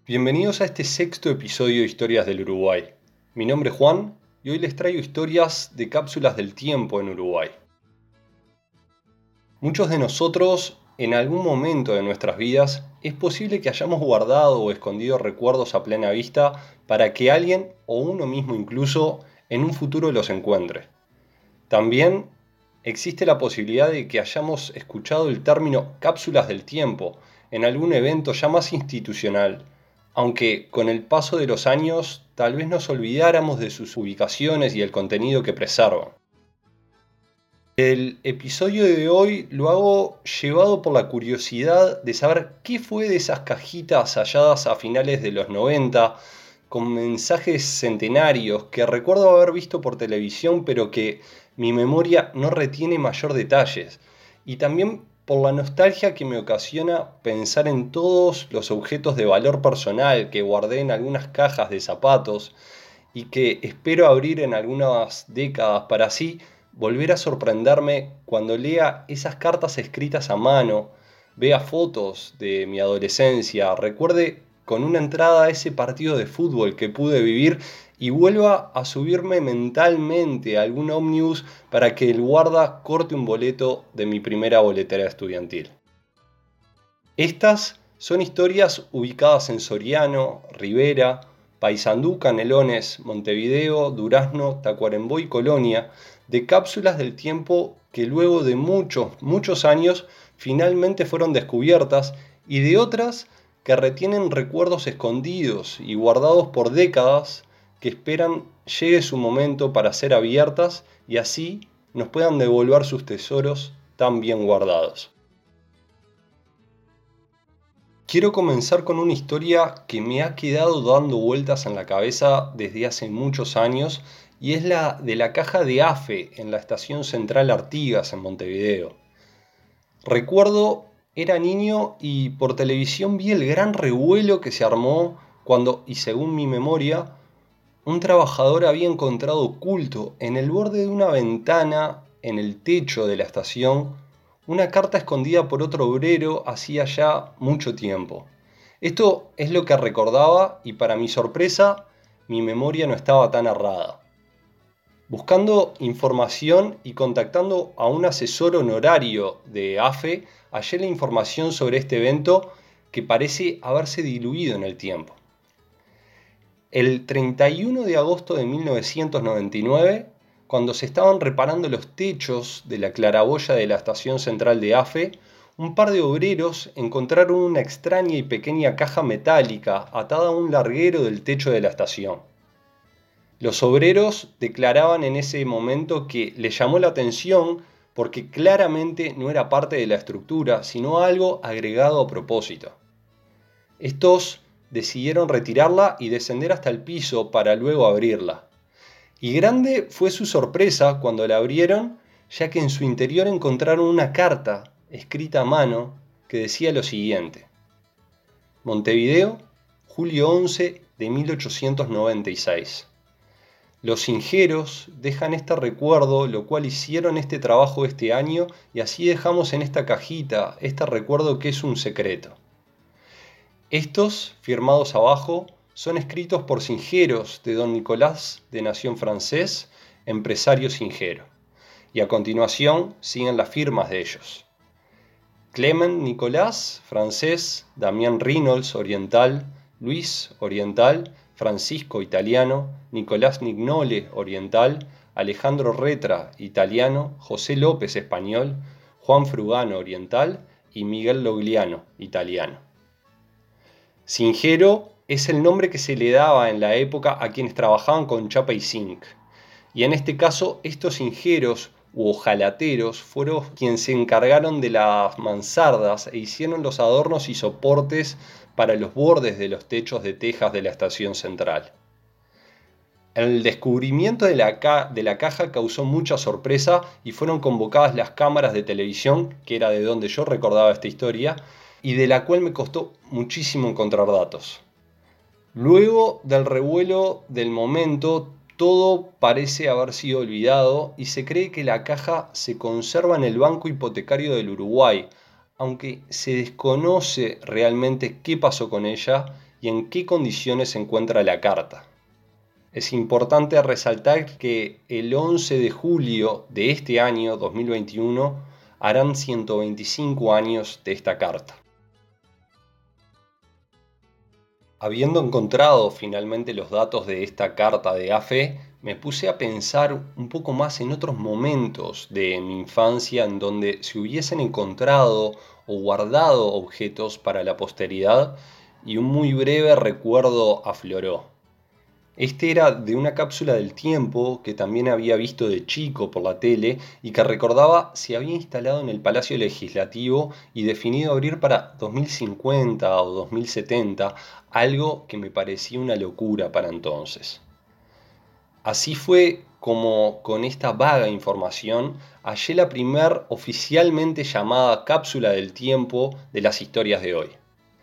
Bienvenidos a este sexto episodio de Historias del Uruguay. Mi nombre es Juan y hoy les traigo historias de cápsulas del tiempo en Uruguay. Muchos de nosotros, en algún momento de nuestras vidas, es posible que hayamos guardado o escondido recuerdos a plena vista para que alguien, o uno mismo incluso, en un futuro los encuentre. También existe la posibilidad de que hayamos escuchado el término cápsulas del tiempo en algún evento ya más institucional, aunque con el paso de los años tal vez nos olvidáramos de sus ubicaciones y el contenido que preservan. El episodio de hoy lo hago llevado por la curiosidad de saber qué fue de esas cajitas halladas a finales de los 90 con mensajes centenarios que recuerdo haber visto por televisión pero que mi memoria no retiene mayor detalles, y también por la nostalgia que me ocasiona pensar en todos los objetos de valor personal que guardé en algunas cajas de zapatos y que espero abrir en algunas décadas para así volver a sorprenderme cuando lea esas cartas escritas a mano, vea fotos de mi adolescencia, recuerde con una entrada a ese partido de fútbol que pude vivir y vuelva a subirme mentalmente a algún ómnibus para que el guarda corte un boleto de mi primera boletera estudiantil. Estas son historias ubicadas en Soriano, Rivera, Paysandú, Canelones, Montevideo, Durazno, Tacuarembó y Colonia, de cápsulas del tiempo que luego de muchos años finalmente fueron descubiertas, y de otras que retienen recuerdos escondidos y guardados por décadas que esperan llegue su momento para ser abiertas y así nos puedan devolver sus tesoros tan bien guardados. Quiero comenzar con una historia que me ha quedado dando vueltas en la cabeza desde hace muchos años, y es la de la caja de AFE en la estación central Artigas en Montevideo. Recuerdo, era niño y por televisión vi el gran revuelo que se armó cuando, y según mi memoria, un trabajador había encontrado oculto en el borde de una ventana en el techo de la estación una carta escondida por otro obrero hacía ya mucho tiempo. Esto es lo que recordaba y, para mi sorpresa, mi memoria no estaba tan errada. Buscando información y contactando a un asesor honorario de AFE, hallé la información sobre este evento que parece haberse diluido en el tiempo. El 31 de agosto de 1999, cuando se estaban reparando los techos de la claraboya de la estación central de AFE, un par de obreros encontraron una extraña y pequeña caja metálica atada a un larguero del techo de la estación. Los obreros declaraban en ese momento que les llamó la atención porque claramente no era parte de la estructura, sino algo agregado a propósito. Estos decidieron retirarla y descender hasta el piso para luego abrirla. Y grande fue su sorpresa cuando la abrieron, ya que en su interior encontraron una carta escrita a mano que decía lo siguiente: Montevideo, julio 11 de 1896. Los ingeros dejan este recuerdo, lo cual hicieron este trabajo este año, y así dejamos en esta cajita este recuerdo que es un secreto. Estos, firmados abajo, son escritos por Singeros de Don Nicolás, de nación francés, empresario singero. Y a continuación siguen las firmas de ellos: Clement Nicolás, francés; Damián Reynolds, oriental; Luis, oriental; Francisco, italiano; Nicolás Nignole, oriental; Alejandro Retra, italiano; José López, español; Juan Frugano, oriental; y Miguel Logliano, italiano. Singero es el nombre que se le daba en la época a quienes trabajaban con chapa y zinc. Y en este caso, estos singeros u hojalateros fueron quienes se encargaron de las mansardas e hicieron los adornos y soportes para los bordes de los techos de tejas de la estación central. El descubrimiento de la caja causó mucha sorpresa y fueron convocadas las cámaras de televisión, que era de donde yo recordaba esta historia, y de la cual me costó muchísimo encontrar datos. Luego del revuelo del momento, todo parece haber sido olvidado y se cree que la caja se conserva en el Banco Hipotecario del Uruguay, aunque se desconoce realmente qué pasó con ella, y en qué condiciones se encuentra la carta. Es importante resaltar que el 11 de julio de este año 2021 harán 125 años de esta carta. Habiendo encontrado finalmente los datos de esta carta de AFE, me puse a pensar un poco más en otros momentos de mi infancia en donde se hubiesen encontrado o guardado objetos para la posteridad y un muy breve recuerdo afloró. Este era de una cápsula del tiempo que también había visto de chico por la tele y que recordaba se había instalado en el Palacio Legislativo y definido abrir para 2050 o 2070, algo que me parecía una locura para entonces. Así fue como con esta vaga información hallé la primer oficialmente llamada cápsula del tiempo de las historias de hoy.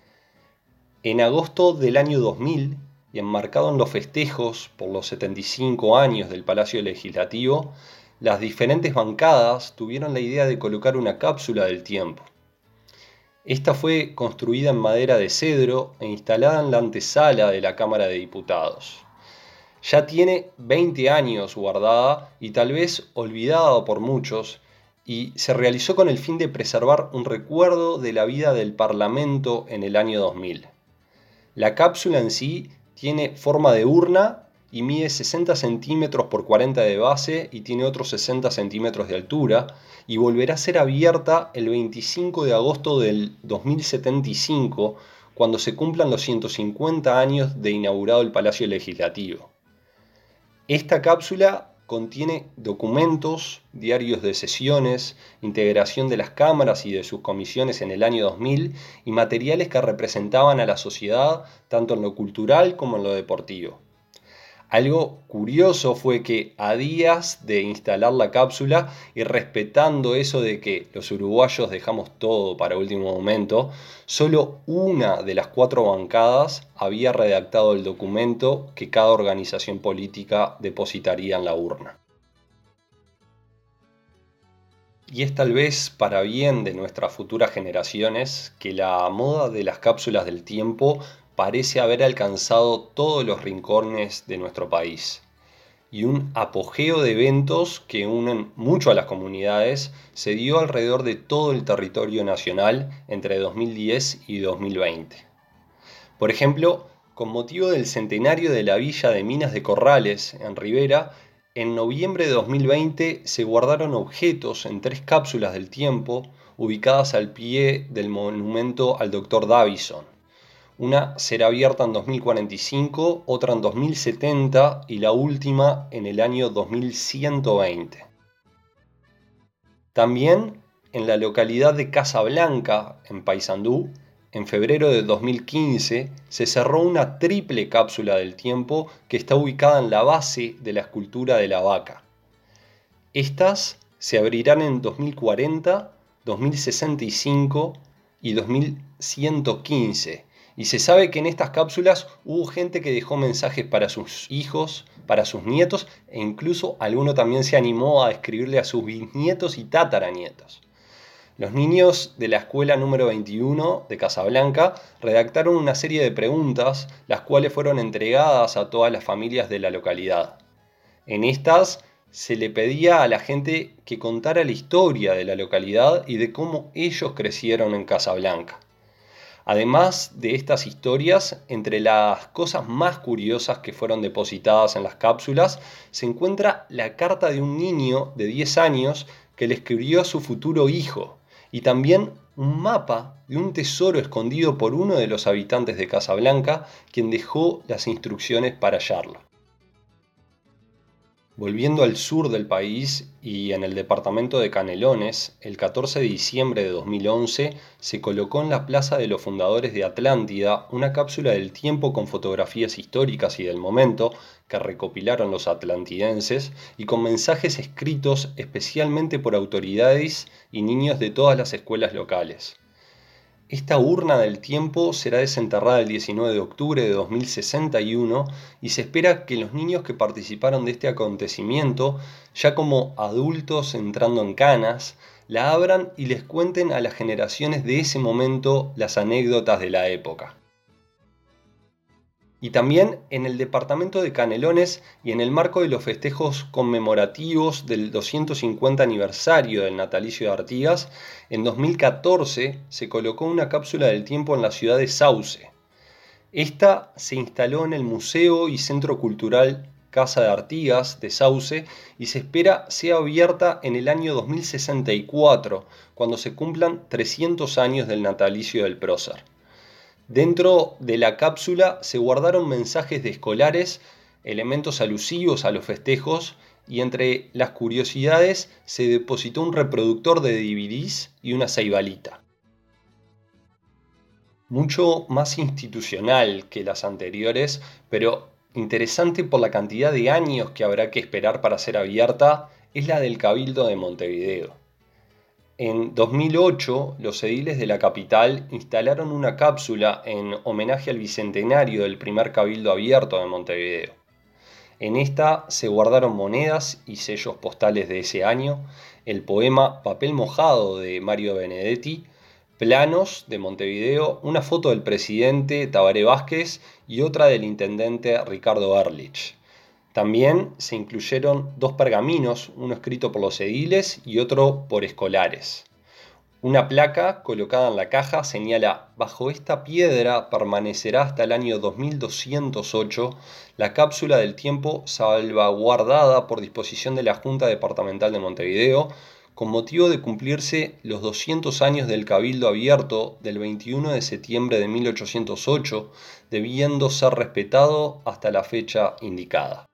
En agosto del año 2000, y enmarcado en los festejos por los 75 años del Palacio Legislativo, las diferentes bancadas tuvieron la idea de colocar una cápsula del tiempo. Esta fue construida en madera de cedro e instalada en la antesala de la Cámara de Diputados. Ya tiene 20 años guardada y tal vez olvidada por muchos, y se realizó con el fin de preservar un recuerdo de la vida del Parlamento en el año 2000. La cápsula en sí tiene forma de urna y mide 60 centímetros por 40 de base y tiene otros 60 centímetros de altura, y volverá a ser abierta el 25 de agosto del 2075, cuando se cumplan los 150 años de inaugurado el Palacio Legislativo. Esta cápsula contiene documentos, diarios de sesiones, integración de las cámaras y de sus comisiones en el año 2000 y materiales que representaban a la sociedad tanto en lo cultural como en lo deportivo. Algo curioso fue que a días de instalar la cápsula y respetando eso de que los uruguayos dejamos todo para último momento, solo una de las 4 bancadas había redactado el documento que cada organización política depositaría en la urna. Y es tal vez para bien de nuestras futuras generaciones que la moda de las cápsulas del tiempo parece haber alcanzado todos los rincones de nuestro país. Y un apogeo de eventos que unen mucho a las comunidades se dio alrededor de todo el territorio nacional entre 2010 y 2020. Por ejemplo, con motivo del centenario de la villa de Minas de Corrales, en Rivera, en noviembre de 2020 se guardaron objetos en 3 cápsulas del tiempo ubicadas al pie del monumento al Dr. Davison. Una será abierta en 2045, otra en 2070 y la última en el año 2120. También en la localidad de Casablanca, en Paysandú, en febrero de 2015 se cerró una triple cápsula del tiempo que está ubicada en la base de la escultura de la vaca. Estas se abrirán en 2040, 2065 y 2115. Y se sabe que en estas cápsulas hubo gente que dejó mensajes para sus hijos, para sus nietos, e incluso alguno también se animó a escribirle a sus bisnietos y tataranietos. Los niños de la escuela número 21 de Casablanca redactaron una serie de preguntas, las cuales fueron entregadas a todas las familias de la localidad. En estas se le pedía a la gente que contara la historia de la localidad y de cómo ellos crecieron en Casablanca. Además de estas historias, entre las cosas más curiosas que fueron depositadas en las cápsulas, se encuentra la carta de un niño de 10 años que le escribió a su futuro hijo, y también un mapa de un tesoro escondido por uno de los habitantes de Casablanca, quien dejó las instrucciones para hallarlo. Volviendo al sur del país y en el departamento de Canelones, el 14 de diciembre de 2011 se colocó en la Plaza de los Fundadores de Atlántida una cápsula del tiempo con fotografías históricas y del momento que recopilaron los atlantidenses y con mensajes escritos especialmente por autoridades y niños de todas las escuelas locales. Esta urna del tiempo será desenterrada el 19 de octubre de 2061 y se espera que los niños que participaron de este acontecimiento, ya como adultos entrando en canas, la abran y les cuenten a las generaciones de ese momento las anécdotas de la época. Y también en el departamento de Canelones y en el marco de los festejos conmemorativos del 250 aniversario del natalicio de Artigas, en 2014 se colocó una cápsula del tiempo en la ciudad de Sauce. Esta se instaló en el Museo y Centro Cultural Casa de Artigas de Sauce y se espera sea abierta en el año 2064, cuando se cumplan 300 años del natalicio del prócer. Dentro de la cápsula se guardaron mensajes de escolares, elementos alusivos a los festejos y entre las curiosidades se depositó un reproductor de DVDs y una ceibalita. Mucho más institucional que las anteriores, pero interesante por la cantidad de años que habrá que esperar para ser abierta, es la del Cabildo de Montevideo. En 2008, los ediles de la capital instalaron una cápsula en homenaje al bicentenario del primer Cabildo abierto de Montevideo. En esta se guardaron monedas y sellos postales de ese año, el poema Papel mojado de Mario Benedetti, planos de Montevideo, una foto del presidente Tabaré Vázquez y otra del intendente Ricardo Ehrlich. También se incluyeron 2 pergaminos, uno escrito por los ediles y otro por escolares. Una placa colocada en la caja señala: bajo esta piedra permanecerá hasta el año 2208 la cápsula del tiempo salvaguardada por disposición de la Junta Departamental de Montevideo, con motivo de cumplirse los 200 años del Cabildo abierto del 21 de septiembre de 1808, debiendo ser respetado hasta la fecha indicada.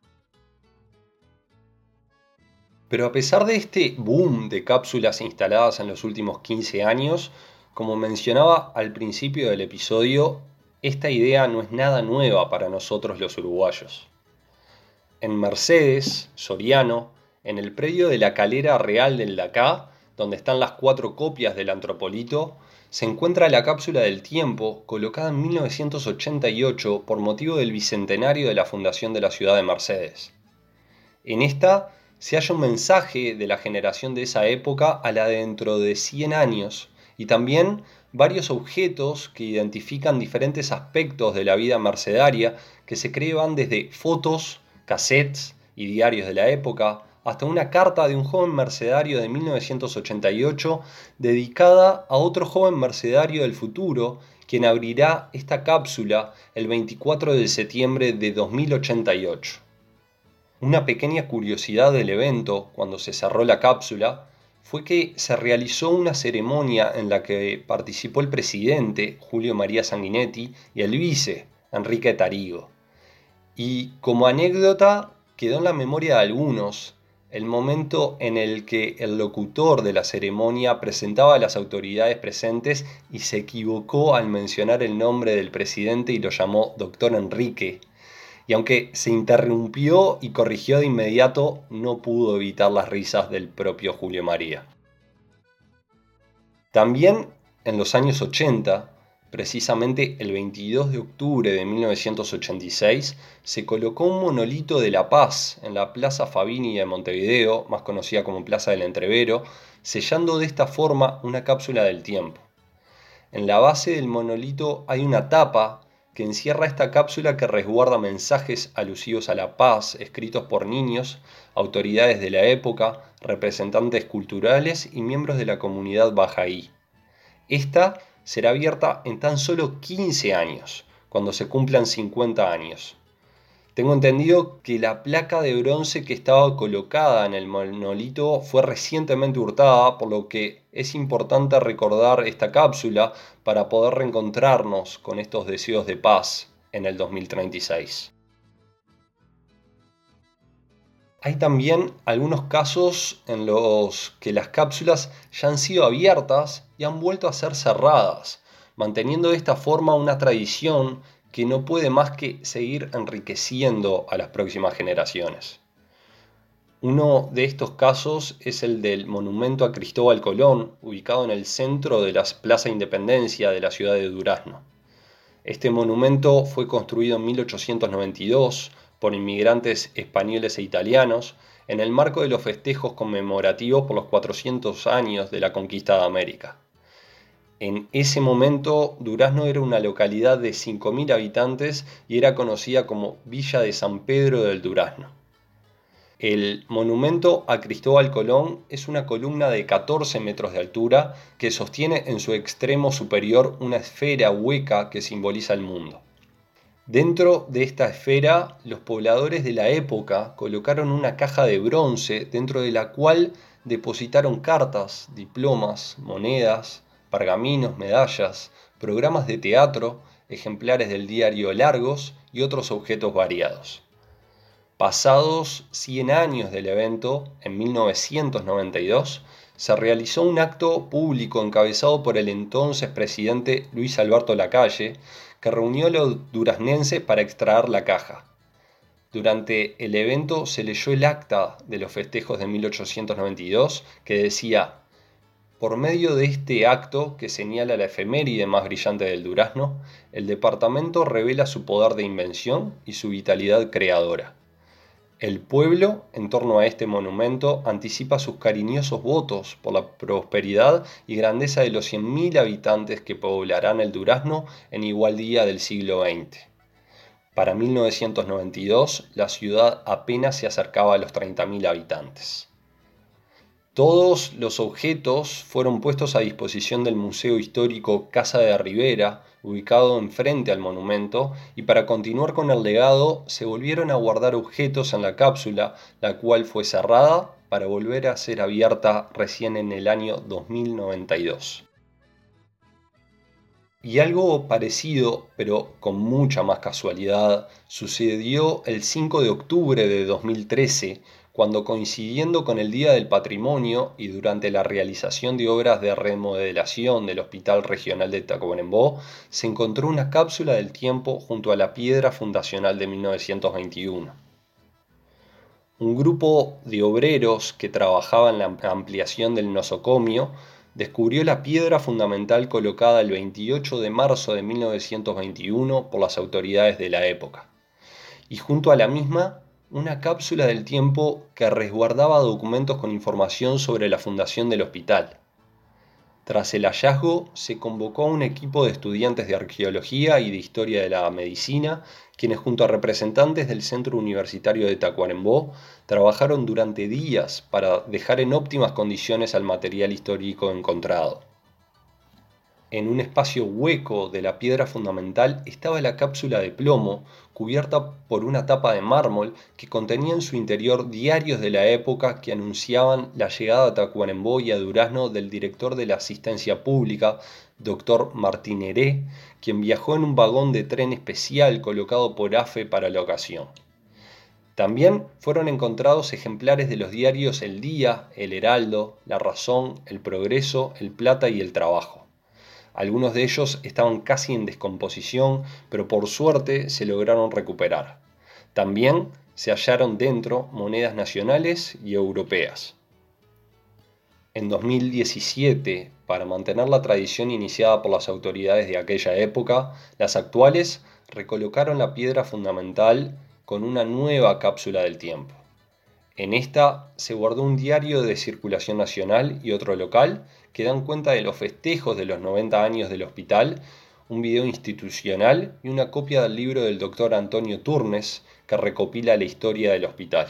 Pero a pesar de este boom de cápsulas instaladas en los últimos 15 años, como mencionaba al principio del episodio, esta idea no es nada nueva para nosotros los uruguayos. En Mercedes, Soriano, en el predio de la Calera Real del Dacá, donde están las 4 copias del Antropolito, se encuentra la cápsula del tiempo colocada en 1988 por motivo del bicentenario de la fundación de la ciudad de Mercedes. En esta se halla un mensaje de la generación de esa época a la de dentro de 100 años y también varios objetos que identifican diferentes aspectos de la vida mercedaria que se cree van desde fotos, cassettes y diarios de la época hasta una carta de un joven mercedario de 1988 dedicada a otro joven mercedario del futuro, quien abrirá esta cápsula el 24 de septiembre de 2088. Una pequeña curiosidad del evento, cuando se cerró la cápsula, fue que se realizó una ceremonia en la que participó el presidente, Julio María Sanguinetti, y el vice, Enrique Tarigo. Y como anécdota, quedó en la memoria de algunos el momento en el que el locutor de la ceremonia presentaba a las autoridades presentes y se equivocó al mencionar el nombre del presidente y lo llamó Doctor Enrique. Y aunque se interrumpió y corrigió de inmediato, no pudo evitar las risas del propio Julio María. También en los años 80, precisamente el 22 de octubre de 1986, se colocó un monolito de La Paz en la Plaza Fabini de Montevideo, más conocida como Plaza del Entrevero, sellando de esta forma una cápsula del tiempo. En la base del monolito hay una tapa que encierra esta cápsula que resguarda mensajes alusivos a la paz escritos por niños, autoridades de la época, representantes culturales y miembros de la comunidad bahaí. Esta será abierta en tan solo 15 años, cuando se cumplan 50 años. Tengo entendido que la placa de bronce que estaba colocada en el monolito fue recientemente hurtada, por lo que es importante recordar esta cápsula para poder reencontrarnos con estos deseos de paz en el 2036. Hay también algunos casos en los que las cápsulas ya han sido abiertas y han vuelto a ser cerradas, manteniendo de esta forma una tradición que no puede más que seguir enriqueciendo a las próximas generaciones. Uno de estos casos es el del monumento a Cristóbal Colón, ubicado en el centro de la Plaza Independencia de la ciudad de Durazno. Este monumento fue construido en 1892 por inmigrantes españoles e italianos en el marco de los festejos conmemorativos por los 400 años de la conquista de América. En ese momento, Durazno era una localidad de 5.000 habitantes y era conocida como Villa de San Pedro del Durazno. El monumento a Cristóbal Colón es una columna de 14 metros de altura que sostiene en su extremo superior una esfera hueca que simboliza el mundo. Dentro de esta esfera, los pobladores de la época colocaron una caja de bronce dentro de la cual depositaron cartas, diplomas, monedas, pergaminos, medallas, programas de teatro, ejemplares del diario Largos y otros objetos variados. Pasados 100 años del evento, en 1992, se realizó un acto público encabezado por el entonces presidente Luis Alberto Lacalle, que reunió a los duraznenses para extraer la caja. Durante el evento se leyó el acta de los festejos de 1892 que decía: por medio de este acto, que señala la efeméride más brillante del Durazno, el departamento revela su poder de invención y su vitalidad creadora. El pueblo, en torno a este monumento, anticipa sus cariñosos votos por la prosperidad y grandeza de los 100.000 habitantes que poblarán el Durazno en igual día del siglo XX. Para 1992, la ciudad apenas se acercaba a los 30.000 habitantes. Todos los objetos fueron puestos a disposición del Museo Histórico Casa de Rivera, ubicado enfrente al monumento, y para continuar con el legado se volvieron a guardar objetos en la cápsula, la cual fue cerrada para volver a ser abierta recién en el año 2092. Y algo parecido, pero con mucha más casualidad, sucedió el 5 de octubre de 2013, cuando, coincidiendo con el Día del Patrimonio y durante la realización de obras de remodelación del Hospital Regional de Tacuarembó, se encontró una cápsula del tiempo junto a la piedra fundacional de 1921. Un grupo de obreros que trabajaba en la ampliación del nosocomio descubrió la piedra fundamental colocada el 28 de marzo de 1921 por las autoridades de la época, y junto a la misma una cápsula del tiempo que resguardaba documentos con información sobre la fundación del hospital. Tras el hallazgo, se convocó a un equipo de estudiantes de arqueología y de historia de la medicina, quienes junto a representantes del Centro Universitario de Tacuarembó trabajaron durante días para dejar en óptimas condiciones al material histórico encontrado. En un espacio hueco de la piedra fundamental estaba la cápsula de plomo, cubierta por una tapa de mármol que contenía en su interior diarios de la época que anunciaban la llegada a Tacuarembó y a Durazno del director de la Asistencia Pública, Dr. Martín Heré, quien viajó en un vagón de tren especial colocado por AFE para la ocasión. También fueron encontrados ejemplares de los diarios El Día, El Heraldo, La Razón, El Progreso, El Plata y El Trabajo. Algunos de ellos estaban casi en descomposición, pero por suerte se lograron recuperar. También se hallaron dentro monedas nacionales y europeas. En 2017, para mantener la tradición iniciada por las autoridades de aquella época, las actuales recolocaron la piedra fundamental con una nueva cápsula del tiempo. En esta se guardó un diario de circulación nacional y otro local que dan cuenta de los festejos de los 90 años del hospital, un video institucional y una copia del libro del doctor Antonio Turnes que recopila la historia del hospital.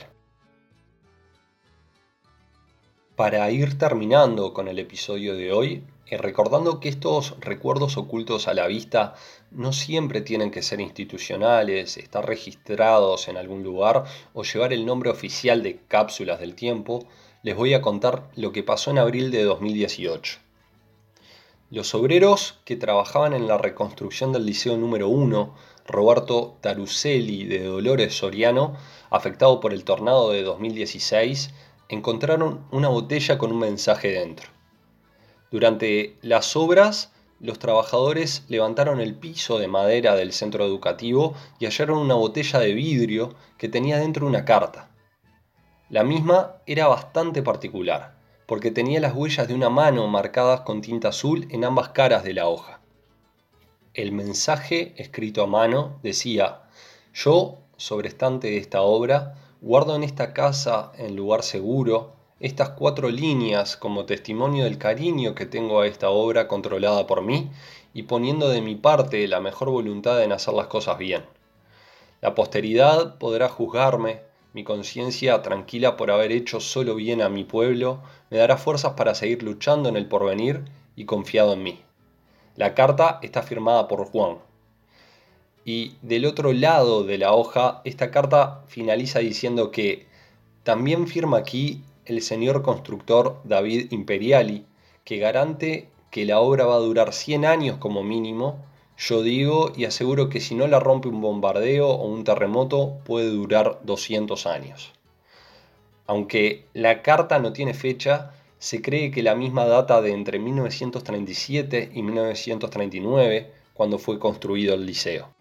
Para ir terminando con el episodio de hoy, recordando que estos recuerdos ocultos a la vista no siempre tienen que ser institucionales, estar registrados en algún lugar o llevar el nombre oficial de cápsulas del tiempo, les voy a contar lo que pasó en abril de 2018. Los obreros que trabajaban en la reconstrucción del Liceo número 1, Roberto Taruselli de Dolores Soriano, afectado por el tornado de 2016, encontraron una botella con un mensaje dentro. Durante las obras, los trabajadores levantaron el piso de madera del centro educativo y hallaron una botella de vidrio que tenía dentro una carta. La misma era bastante particular, porque tenía las huellas de una mano marcadas con tinta azul en ambas caras de la hoja. El mensaje, escrito a mano, decía: yo, sobrestante de esta obra, guardo en esta casa, en lugar seguro, estas 4 líneas como testimonio del cariño que tengo a esta obra controlada por mí y poniendo de mi parte la mejor voluntad en hacer las cosas bien. La posteridad podrá juzgarme, mi conciencia tranquila por haber hecho solo bien a mi pueblo, me dará fuerzas para seguir luchando en el porvenir y confiado en mí. La carta está firmada por Juan. Y del otro lado de la hoja, esta carta finaliza diciendo que también firma aquí el señor constructor David Imperiali, que garante que la obra va a durar 100 años como mínimo. Yo digo y aseguro que si no la rompe un bombardeo o un terremoto, puede durar 200 años. Aunque la carta no tiene fecha, se cree que la misma data de entre 1937 y 1939, cuando fue construido el liceo.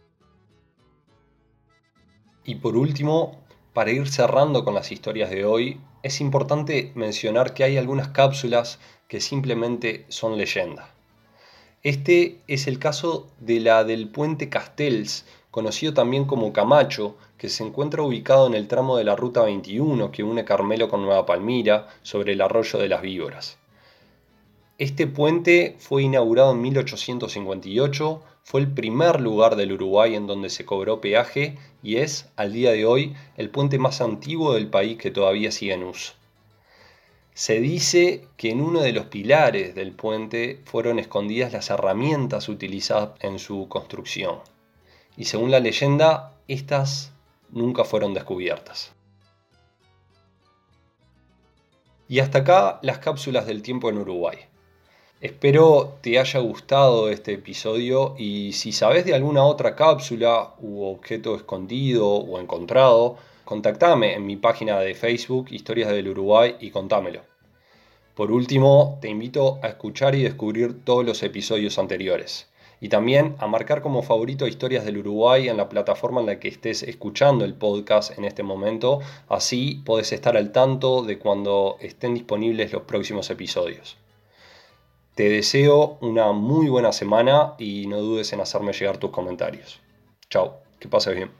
Y por último, para ir cerrando con las historias de hoy, es importante mencionar que hay algunas cápsulas que simplemente son leyenda. Este es el caso de la del puente Castells, conocido también como Camacho, que se encuentra ubicado en el tramo de la Ruta 21 que une Carmelo con Nueva Palmira, sobre el arroyo de las Víboras. Este puente fue inaugurado en 1858, fue el primer lugar del Uruguay en donde se cobró peaje y es, al día de hoy, el puente más antiguo del país que todavía sigue en uso. Se dice que en uno de los pilares del puente fueron escondidas las herramientas utilizadas en su construcción, y según la leyenda, estas nunca fueron descubiertas. Y hasta acá las cápsulas del tiempo en Uruguay. Espero te haya gustado este episodio y si sabes de alguna otra cápsula u objeto escondido o encontrado, contactame en mi página de Facebook Historias del Uruguay y contámelo. Por último, te invito a escuchar y descubrir todos los episodios anteriores. Y también a marcar como favorito Historias del Uruguay en la plataforma en la que estés escuchando el podcast en este momento. Así podés estar al tanto de cuando estén disponibles los próximos episodios. Te deseo una muy buena semana y no dudes en hacerme llegar tus comentarios. Chao, que pases bien.